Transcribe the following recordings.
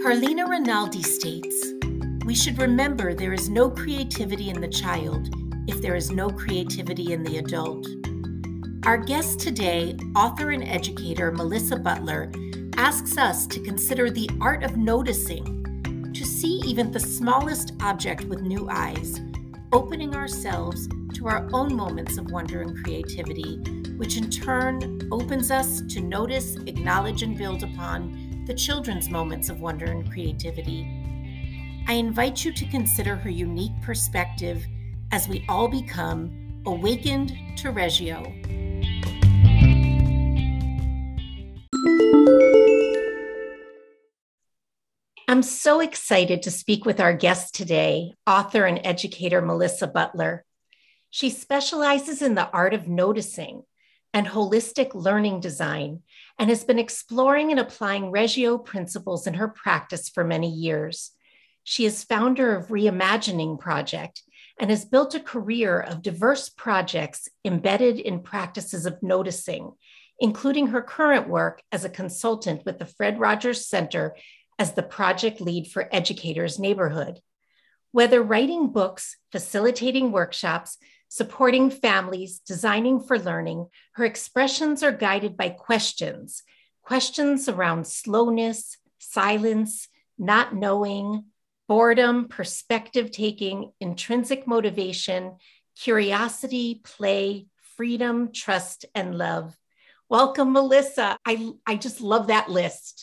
Carlina Rinaldi states, "We should remember there is no creativity in the child if there is no creativity in the adult." Our guest today, author and educator Melissa Butler, asks us to consider the art of noticing, to see even the smallest object with new eyes, opening ourselves to our own moments of wonder and creativity, which in turn opens us to notice, acknowledge, and build upon the children's moments of wonder and creativity. I invite you to consider her unique perspective as we all become awakened to Reggio. I'm so excited to speak with our guest today, author and educator Melissa Butler. She specializes in the art of noticing and holistic learning design and has been exploring and applying Reggio principles in her practice for many years. She is founder of Reimagining Project and has built a career of diverse projects embedded in practices of noticing, including her current work as a consultant with the Fred Rogers Center as the project lead for Educators Neighborhood. Whether writing books, facilitating workshops, supporting families, designing for learning, her expressions are guided by questions around slowness, silence, not knowing, boredom, perspective taking, intrinsic motivation, curiosity, play, freedom, trust, and love. Welcome, Melissa. I just love that list.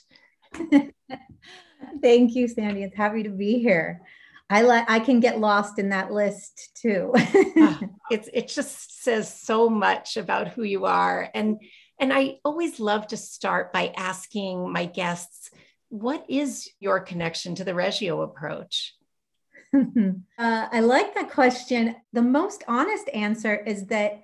Thank you, Sandy. It's happy to be here. I can get lost in that list too. It just says so much about who you are. And I always love to start by asking my guests, what is your connection to the Reggio approach? I like that question. The most honest answer is that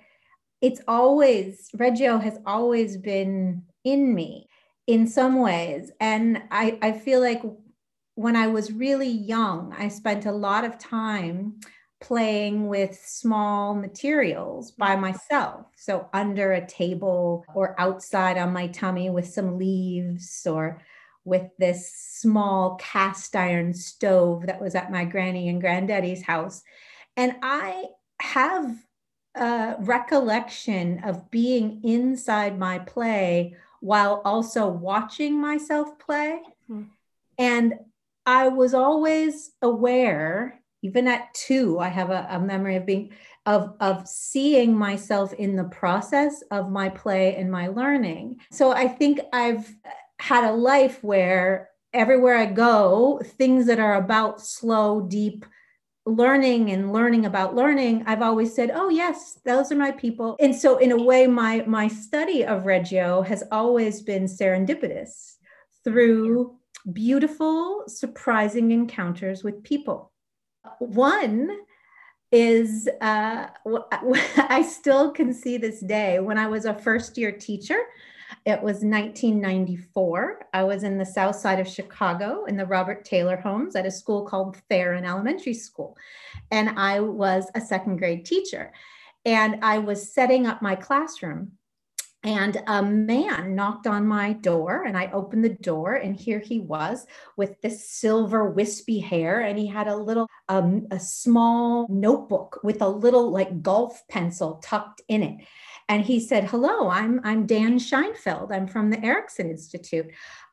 Reggio has always been in me in some ways. And I feel like when I was really young, I spent a lot of time playing with small materials by myself. So under a table or outside on my tummy with some leaves, or with this small cast iron stove that was at my granny and granddaddy's house. And I have a recollection of being inside my play while also watching myself play. Mm-hmm. And I was always aware, even at 2, I have a memory of seeing myself in the process of my play and my learning. So I think I've had a life where everywhere I go, things that are about slow, deep learning and learning about learning, I've always said, oh yes, those are my people. And so in a way, my study of Reggio has always been serendipitous through beautiful, surprising encounters with people. One is, I still can see this day, when I was a first-year teacher. It was 1994. I was in the south side of Chicago in the Robert Taylor homes at a school called Theron Elementary School. And I was a second grade teacher. And I was setting up my classroom. And a man knocked on my door, and I opened the door, and here he was with this silver wispy hair. And he had a small notebook with a little like golf pencil tucked in it. And he said, hello, I'm Dan Scheinfeld. I'm from the Erickson Institute.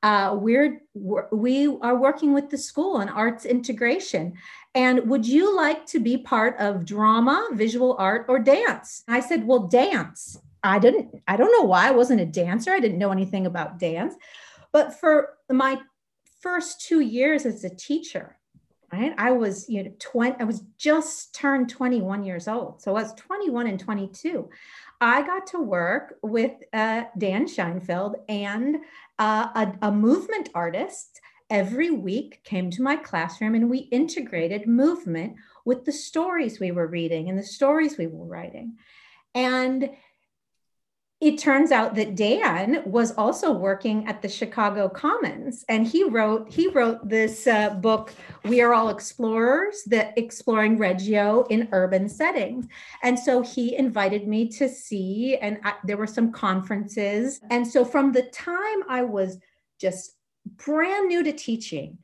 We are working with the school on arts integration. And would you like to be part of drama, visual art, or dance? I said, well, dance. I don't know why. I wasn't a dancer. I didn't know anything about dance. But for my first 2 years as a teacher, right, I was I was just turned 21 years old. So I was 21 and 22. I got to work with Dan Scheinfeld, and a movement artist every week came to my classroom, and we integrated movement with the stories we were reading and the stories we were writing. And it turns out that Dan was also working at the Chicago Commons, and he wrote this book, We Are All Explorers, exploring Reggio in urban settings. And so he invited me to see, and there were some conferences. And so from the time I was just brand new to teaching,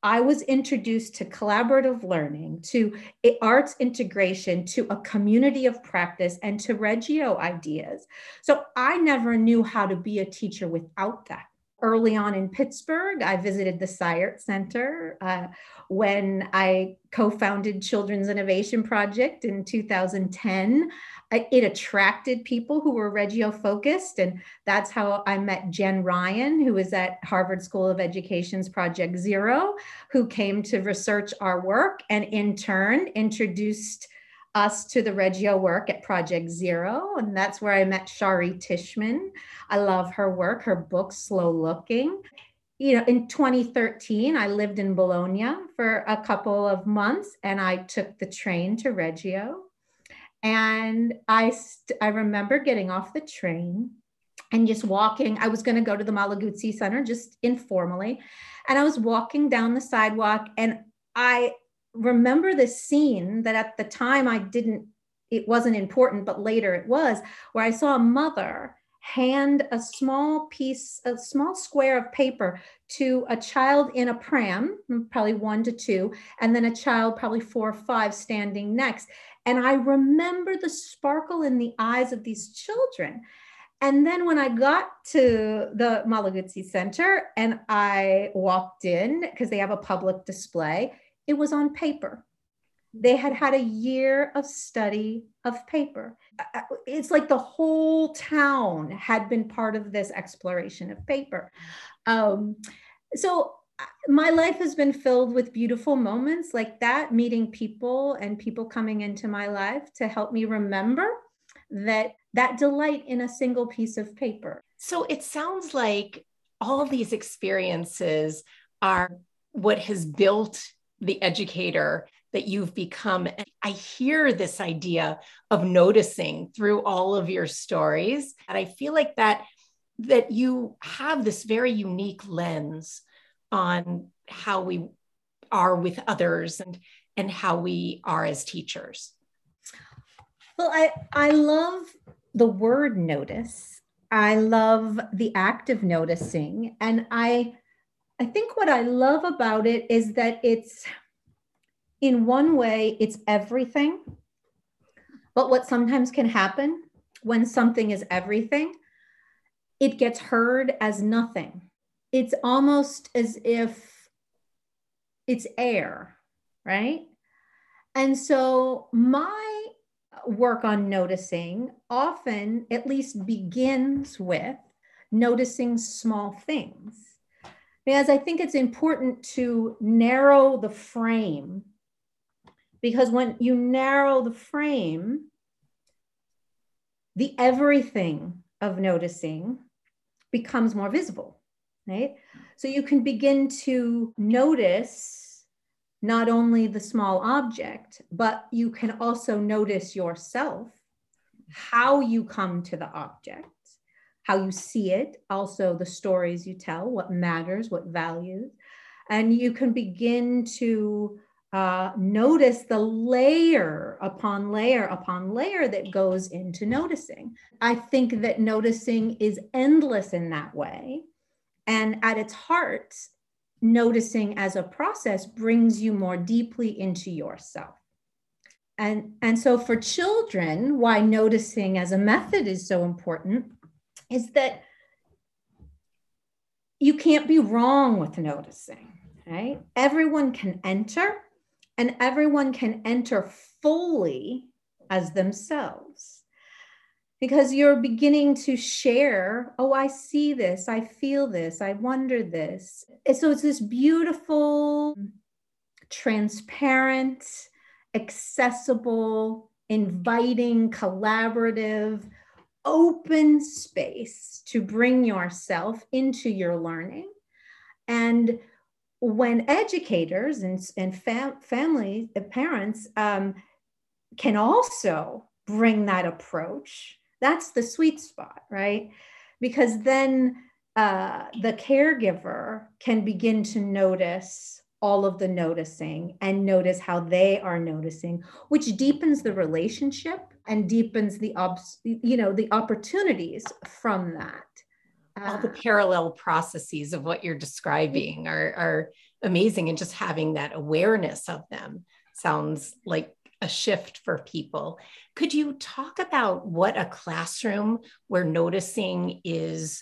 I was introduced to collaborative learning, to arts integration, to a community of practice, and to Reggio ideas. So I never knew how to be a teacher without that. Early on in Pittsburgh, I visited the SciArt Center when I co-founded Children's Innovation Project in 2010. It attracted people who were Reggio focused, and that's how I met Jen Ryan, who was at Harvard School of Education's Project Zero, who came to research our work and in turn introduced us to the Reggio work at Project Zero. And that's where I met Shari Tishman. I love her work, her book, Slow Looking. You know, in 2013, I lived in Bologna for a couple of months and I took the train to Reggio. And I remember getting off the train and just walking. I was going to go to the Malaguzzi Center just informally. And I was walking down the sidewalk and I remember this scene that at the time it wasn't important, but later it was, where I saw a mother hand a small square of paper to a child in a pram, probably 1 to 2, and then a child probably 4 or 5 standing next. And I remember the sparkle in the eyes of these children. And then when I got to the Malaguzzi Center and I walked in, because they have a public display, it was on paper. They had had a year of study of paper. It's like the whole town had been part of this exploration of paper. So my life has been filled with beautiful moments like that, meeting people and people coming into my life to help me remember that delight in a single piece of paper. So it sounds like all these experiences are what has built the educator that you've become. And I hear this idea of noticing through all of your stories. And I feel like that you have this very unique lens on how we are with others and how we are as teachers. Well, I love the word notice. I love the act of noticing. And I think what I love about it is that it's, in one way, it's everything. But what sometimes can happen when something is everything, it gets heard as nothing. It's almost as if it's air, right? And so my work on noticing often at least begins with noticing small things. Because I think it's important to narrow the frame, because when you narrow the frame, the everything of noticing becomes more visible, right? So you can begin to notice not only the small object, but you can also notice yourself, how you come to the object, how you see it, also the stories you tell, what matters, what values. And you can begin to notice the layer upon layer upon layer that goes into noticing. I think that noticing is endless in that way. And at its heart, noticing as a process brings you more deeply into yourself. And so for children, why noticing as a method is so important is that you can't be wrong with noticing, right? Everyone can enter, and everyone can enter fully as themselves, because you're beginning to share, oh, I see this, I feel this, I wonder this. And so it's this beautiful, transparent, accessible, inviting, collaborative, open space to bring yourself into your learning. And when educators and family parents can also bring that approach, that's the sweet spot, right? Because then the caregiver can begin to notice all of the noticing and notice how they are noticing, which deepens the relationship and deepens the opportunities from that. all the parallel processes of what you're describing are amazing. And just having that awareness of them sounds like a shift for people. Could you talk about what a classroom where noticing is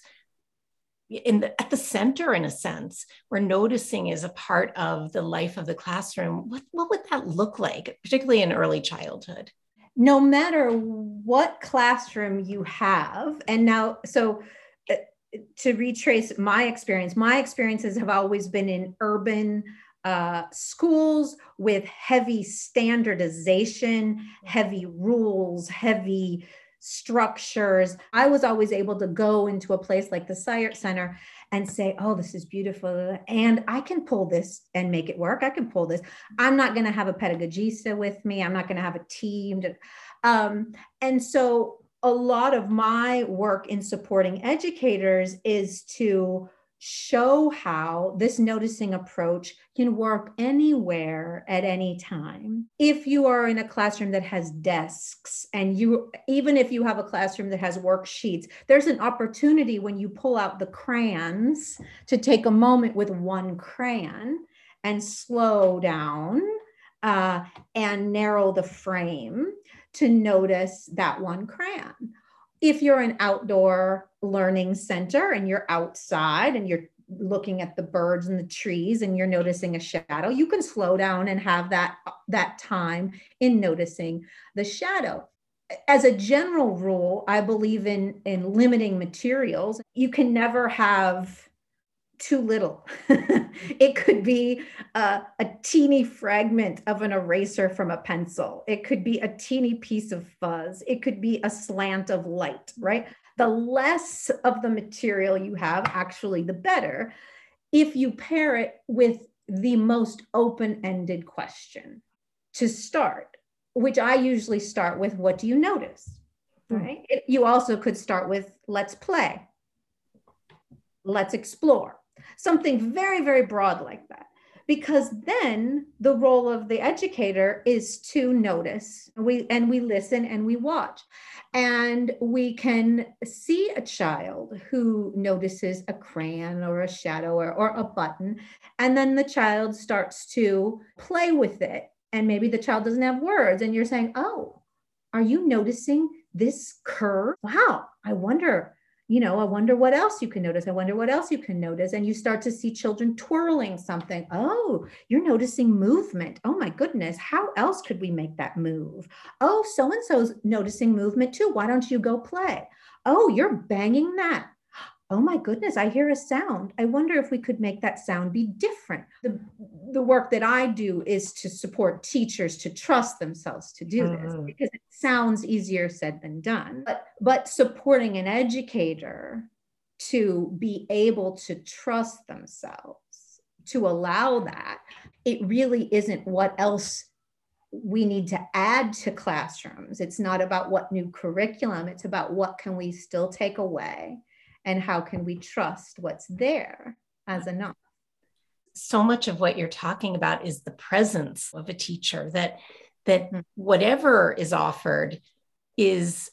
at the center, in a sense, where noticing is a part of the life of the classroom? What would that look like, particularly in early childhood? No matter what classroom you have, and now, so to retrace my experiences have always been in urban schools with heavy standardization, heavy rules, heavy structures. I was always able to go into a place like the Science Center and say, oh, this is beautiful. And I can pull this and make it work. I can pull this. I'm not going to have a pedagogista with me. I'm not going to have a team. And so a lot of my work in supporting educators is to show how this noticing approach can work anywhere at any time. If you are in a classroom that has desks, and even if you have a classroom that has worksheets, there's an opportunity when you pull out the crayons to take a moment with one crayon and slow down and narrow the frame to notice that one crayon. If you're an outdoor learning center and you're outside and you're looking at the birds and the trees and you're noticing a shadow, you can slow down and have that time in noticing the shadow. As a general rule, I believe in limiting materials. You can never have too little. It could be a teeny fragment of an eraser from a pencil. It could be a teeny piece of fuzz. It could be a slant of light, right? The less of the material you have, actually, the better, if you pair it with the most open-ended question to start, which I usually start with, what do you notice? Right? You also could start with, let's play. Let's explore. Something very, very broad like that. Because then the role of the educator is to notice. We listen and we watch. And we can see a child who notices a crayon or a shadow or a button. And then the child starts to play with it. And maybe the child doesn't have words. And you're saying, oh, are you noticing this curve? Wow, I wonder what else you can notice. I wonder what else you can notice. And you start to see children twirling something. Oh, you're noticing movement. Oh my goodness, how else could we make that move? Oh, so-and-so's noticing movement too. Why don't you go play? Oh, you're banging that. Oh my goodness, I hear a sound. I wonder if we could make that sound be different. The work that I do is to support teachers to trust themselves to do this, because it sounds easier said than done. But supporting an educator to be able to trust themselves, to allow that, it really isn't what else we need to add to classrooms. It's not about what new curriculum, it's about what can we still take away. And how can we trust what's there as enough? So much of what you're talking about is the presence of a teacher, that whatever is offered is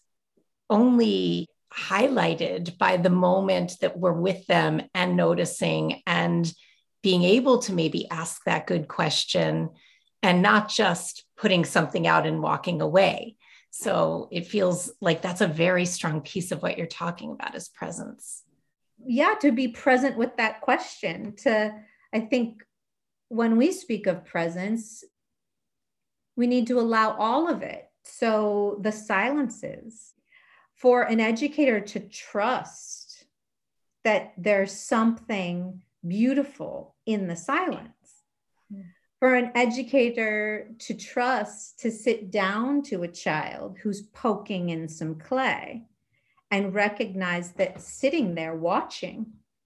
only highlighted by the moment that we're with them and noticing and being able to maybe ask that good question and not just putting something out and walking away. So it feels like that's a very strong piece of what you're talking about, is presence. Yeah, to be present with that question. I think when we speak of presence, we need to allow all of it. So the silences, for an educator to trust that there's something beautiful in the silence. For an educator to trust, to sit down to a child who's poking in some clay and recognize that sitting there watching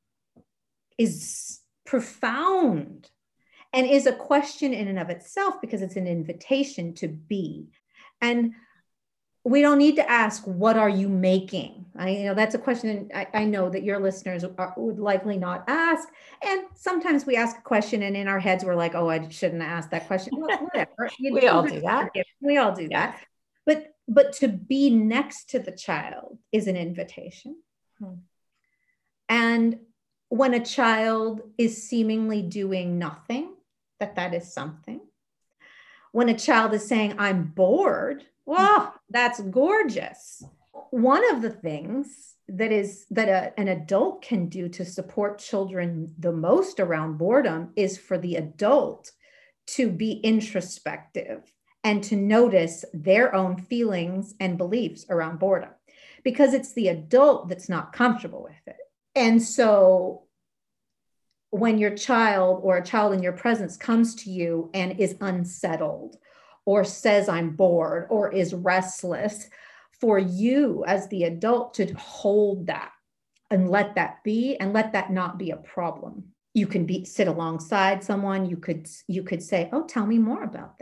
is profound and is a question in and of itself, because it's an invitation to be. And we don't need to ask, what are you making? That's a question I know that your listeners would likely not ask. And sometimes we ask a question and in our heads, we're like, oh, I shouldn't have asked that question. Well, whatever. We all do that. We all do that. But to be next to the child is an invitation. And when a child is seemingly doing nothing, that is something. When a child is saying, I'm bored, well, that's gorgeous. One of the things that an adult can do to support children the most around boredom is for the adult to be introspective and to notice their own feelings and beliefs around boredom, because it's the adult that's not comfortable with it. And so when your child or a child in your presence comes to you and is unsettled or says, I'm bored, or is restless, for you as the adult to hold that and let that be, and let that not be a problem. You can sit alongside someone. You could say, oh, tell me more about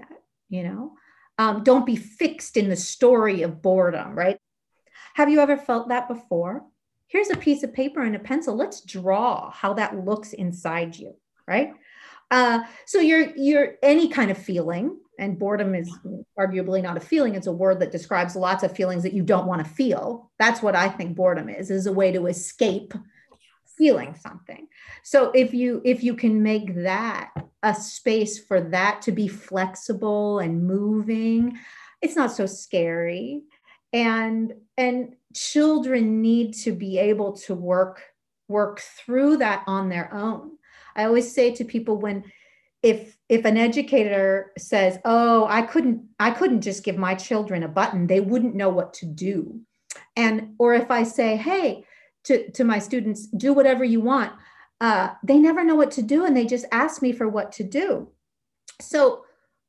that. Don't be fixed in the story of boredom, right? Have you ever felt that before? Here's a piece of paper and a pencil. Let's draw how that looks inside you, right? So you're any kind of feeling, and boredom is arguably not a feeling. It's a word that describes lots of feelings that you don't want to feel. That's what I think boredom is a way to escape feeling something. So if you can make that a space for that to be flexible and moving, it's not so scary. And children need to be able to work through that on their own. I always say to people, if an educator says, oh, I couldn't just give my children a button, they wouldn't know what to do. Or if I say, hey, to my students, do whatever you want, they never know what to do, and they just ask me for what to do. So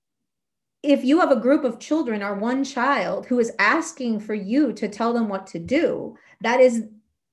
if you have a group of children or one child who is asking for you to tell them what to do, that is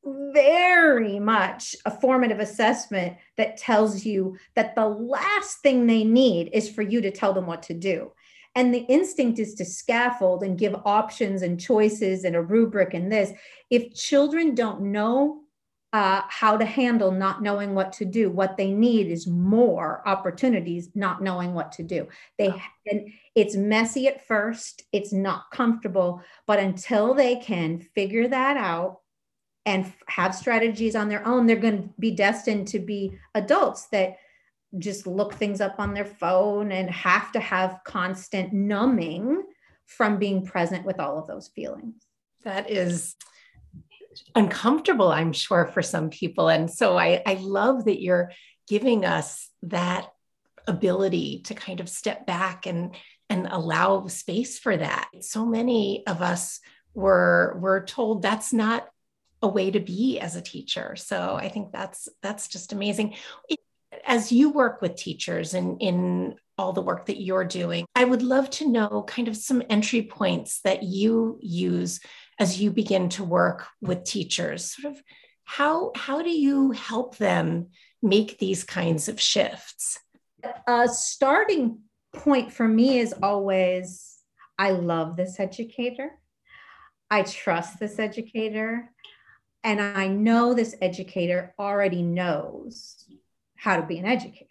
very much a formative assessment that tells you that the last thing they need is for you to tell them what to do. And the instinct is to scaffold and give options and choices and a rubric and this. If children don't know how to handle not knowing what to do, what they need is more opportunities not knowing what to do. And it's messy at first, it's not comfortable, but until they can figure that out and have strategies on their own, they're going to be destined to be adults that just look things up on their phone and have to have constant numbing from being present with all of those feelings. That is uncomfortable, I'm sure, for some people. And so I love that you're giving us that ability to kind of step back and allow space for that. So many of us were told that's not a way to be as a teacher. So I think that's just amazing. As you work with teachers and in all the work that you're doing, I would love to know kind of some entry points that you use as you begin to work with teachers. Sort of how do you help them make these kinds of shifts? A starting point for me is always, I love this educator. I trust this educator. And I know this educator already knows how to be an educator.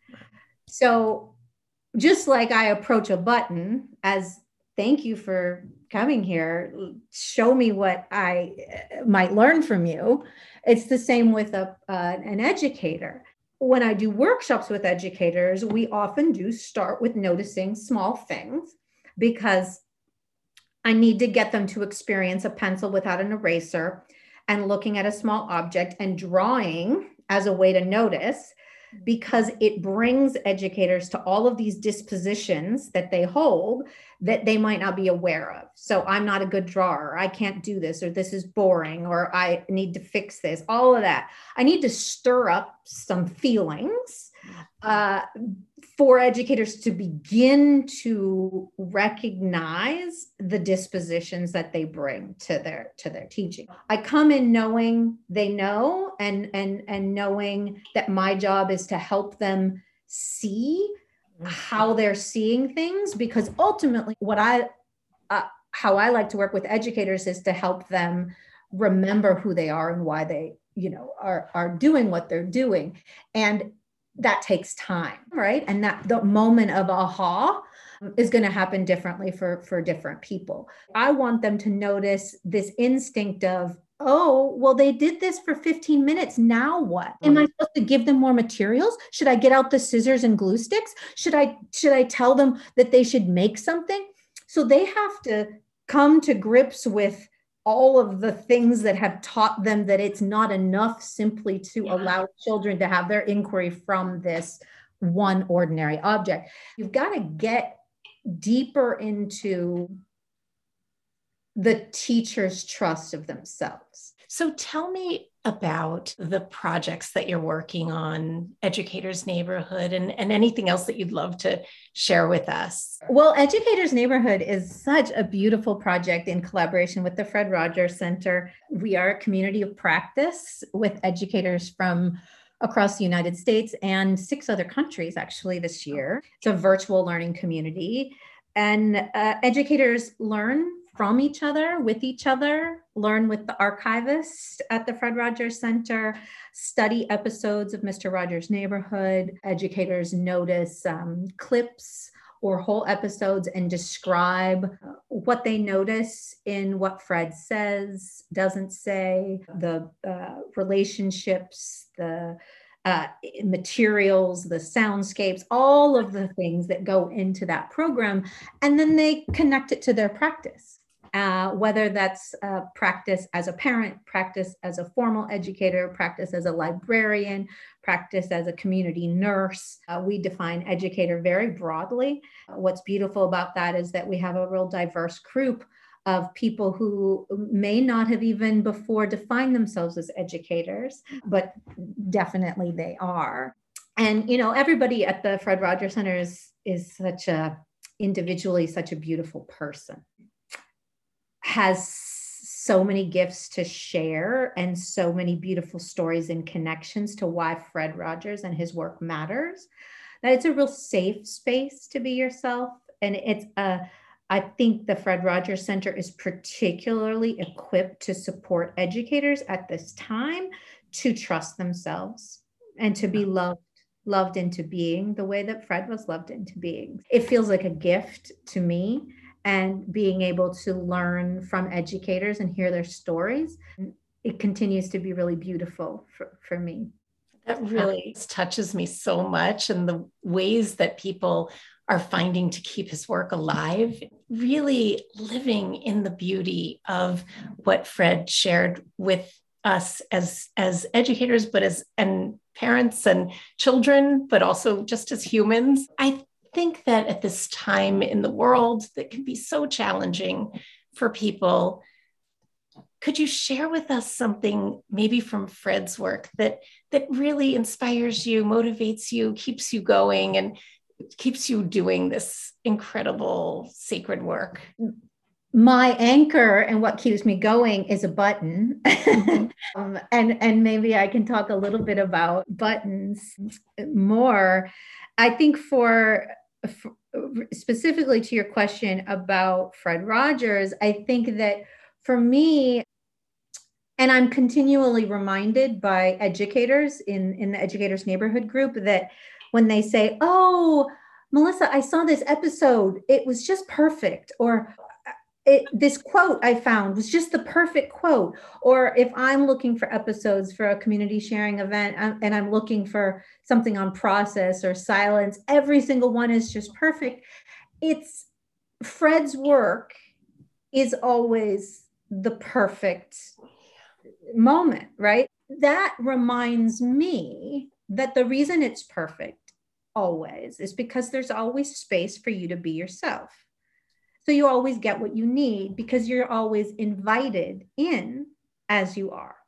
So just like I approach a button as thank you for coming here, show me what I might learn from you. It's the same with an educator. When I do workshops with educators, we often do start with noticing small things, because I need to get them to experience a pencil without an eraser and looking at a small object and drawing as a way to notice, because it brings educators to all of these dispositions that they hold that they might not be aware of. So I'm not a good drawer, I can't do this, or this is boring, or I need to fix this, all of that. I need to stir up some feelings for educators to begin to recognize the dispositions that they bring to their teaching. I come in knowing they know, and knowing that my job is to help them see how they're seeing things, because ultimately how I like to work with educators is to help them remember who they are and why they are doing what they're doing. And that takes time, right? And that the moment of aha is going to happen differently for different people. I want them to notice this instinct of oh, well, they did this for 15 minutes. Now what? Am I supposed to give them more materials? Should I get out the scissors and glue sticks? Should I tell them that they should make something? So they have to come to grips with all of the things that have taught them that it's not enough simply to allow children to have their inquiry from this one ordinary object. You've got to get deeper into the teacher's trust of themselves. So tell me about the projects that you're working on, Educators Neighborhood, and anything else that you'd love to share with us. Well, Educators Neighborhood is such a beautiful project in collaboration with the Fred Rogers Center. We are a community of practice with educators from across the United States and 6 other countries actually this year. It's a virtual learning community, and educators learn from each other, with each other, learn with the archivist at the Fred Rogers Center, study episodes of Mr. Rogers' Neighborhood. Educators notice clips or whole episodes and describe what they notice in what Fred says, doesn't say, the relationships, the materials, the soundscapes, all of the things that go into that program. And then they connect it to their practice. Whether that's practice as a parent, practice as a formal educator, practice as a librarian, practice as a community nurse. We define educator very broadly. What's beautiful about that is that we have a real diverse group of people who may not have even before defined themselves as educators, but definitely they are. And, everybody at the Fred Rogers Center is individually such a beautiful person. Has so many gifts to share and so many beautiful stories and connections to why Fred Rogers and his work matters, that it's a real safe space to be yourself. And I think the Fred Rogers Center is particularly equipped to support educators at this time to trust themselves and to be loved into being the way that Fred was loved into being. It feels like a gift to me. And being able to learn from educators and hear their stories, it continues to be really beautiful for me. That really touches me so much. And the ways that people are finding to keep his work alive, really living in the beauty of what Fred shared with us as educators, but as parents and children, but also just as humans. I think that at this time in the world that can be so challenging for people, could you share with us something maybe from Fred's work that really inspires you, motivates you, keeps you going, and keeps you doing this incredible sacred work? My anchor and what keeps me going is a button. And maybe I can talk a little bit about buttons more. I think for specifically to your question about Fred Rogers, I think that for me, and I'm continually reminded by educators in the Educators Neighborhood group that when they say, "Oh, Melissa, I saw this episode, it was just perfect," or this quote I found was just the perfect quote. Or if I'm looking for episodes for a community sharing event and I'm looking for something on process or silence, every single one is just perfect. It's Fred's work is always the perfect moment, right? That reminds me that the reason it's perfect always is because there's always space for you to be yourself. So you always get what you need because you're always invited in as you are.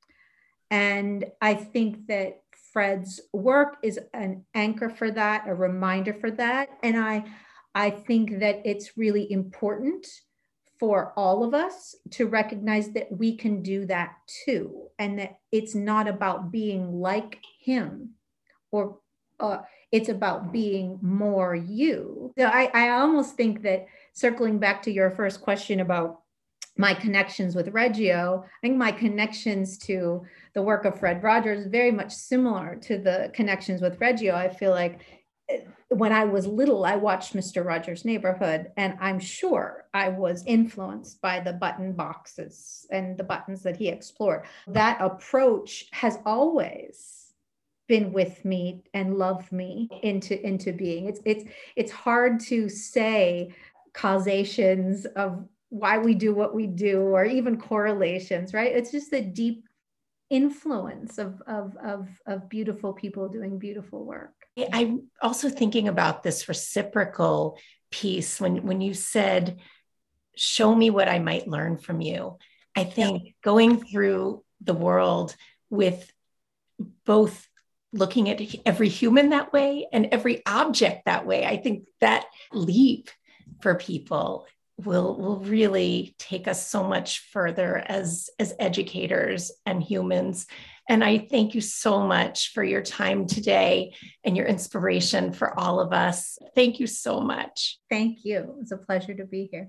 And I think that Fred's work is an anchor for that, a reminder for that. And I think that it's really important for all of us to recognize that we can do that too. And that it's not about being like him or it's about being more you. So I almost think that circling back to your first question about my connections with Reggio, I think my connections to the work of Fred Rogers very much similar to the connections with Reggio. I feel like when I was little, I watched Mr. Rogers' Neighborhood, and I'm sure I was influenced by the button boxes and the buttons that he explored. That approach has always been with me and loved me into being. It's hard to say causations of why we do what we do, or even correlations, right? It's just the deep influence of beautiful people doing beautiful work. I'm also thinking about this reciprocal piece when you said, show me what I might learn from you. I think going through the world with both looking at every human that way and every object that way, I think that leap for people will really take us so much further as educators and humans. And I thank you so much for your time today and your inspiration for all of us. Thank you so much. Thank you. It was a pleasure to be here.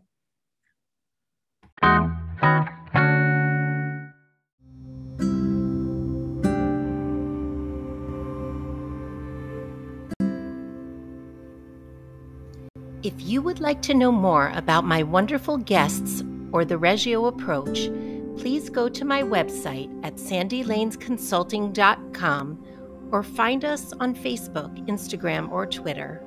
If you would like to know more about my wonderful guests or the Reggio approach, please go to my website at sandylanesconsulting.com or find us on Facebook, Instagram, or Twitter.